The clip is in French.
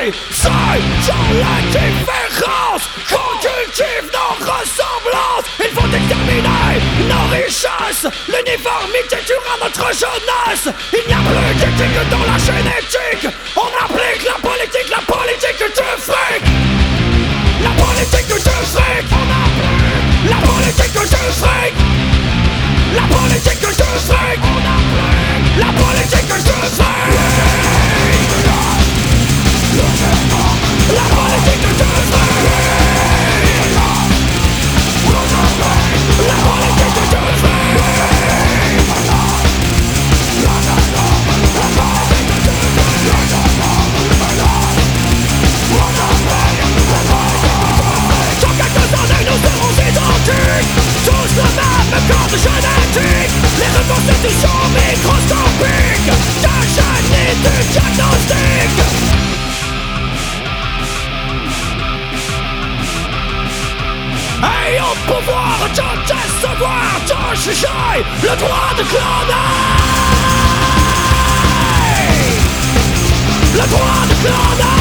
Seul sur la différence qu'on cultive nos ressemblances. Il faut exterminer nos richesses. L'uniformité tuera notre jeunesse. Il n'y a plus d'éthique dans la génétique. On applique la politique du fric. La politique du fric. On applique la politique du fric. La politique du fric. On applique la politique du fric. La politique du fric. La politique du dans quelques années nous serons identiques. Tous le même code génétique. Les reconstitutions microscopiques de génie du diagnostic. Ayant le pouvoir de décevoir, de juger, le droit de cloner. Le droit de cloner.